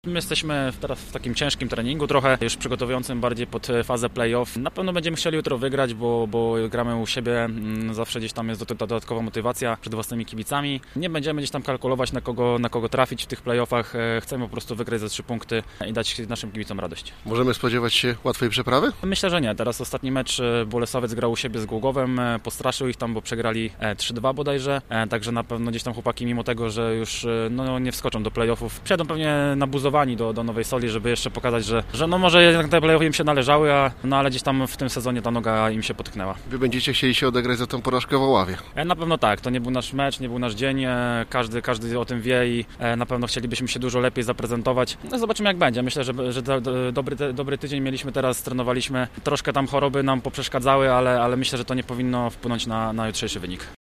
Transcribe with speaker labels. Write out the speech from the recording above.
Speaker 1: My jesteśmy teraz w takim ciężkim treningu trochę, już przygotowującym bardziej pod fazę play-off. Na pewno będziemy chcieli jutro wygrać, bo gramy u siebie, zawsze gdzieś tam jest dodatkowa motywacja przed własnymi kibicami. Nie będziemy gdzieś tam kalkulować na kogo trafić w tych play-offach, chcemy po prostu wygrać ze 3 punkty i dać naszym kibicom radość.
Speaker 2: Możemy spodziewać się łatwej przeprawy?
Speaker 1: Myślę, że nie. Teraz ostatni mecz Bolesowiec grał u siebie z Głogowem, postraszył ich tam, bo przegrali 3-2 bodajże, także na pewno gdzieś tam chłopaki mimo tego, że już nie wskoczą do play-offów, przyjadą pewnie nabuzowani do Nowej Soli, żeby jeszcze pokazać, że może jednak te play-offy im się należały, ale gdzieś tam w tym sezonie ta noga im się potknęła.
Speaker 2: Wy będziecie chcieli się odegrać za tą porażkę w Oławie?
Speaker 1: Na pewno tak, to nie był nasz mecz, nie był nasz dzień, każdy o tym wie i na pewno chcielibyśmy się dużo lepiej zaprezentować. Zobaczymy jak będzie, myślę, że dobry tydzień mieliśmy teraz, trenowaliśmy, troszkę tam choroby nam poprzeszkadzały, ale myślę, że to nie powinno wpłynąć na jutrzejszy wynik.